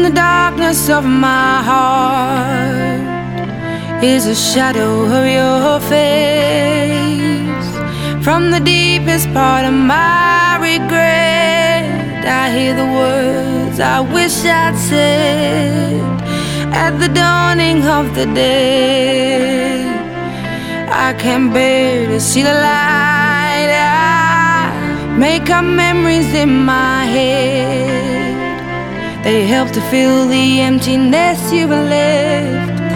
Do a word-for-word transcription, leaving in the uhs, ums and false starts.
the darkness of my heart is a shadow of your face. From the deepest part of my regret, I hear the words I wish I'd said at the dawning of the day. I can't bear to see the light. I make up memories in my head. They help to fill the emptiness you've left.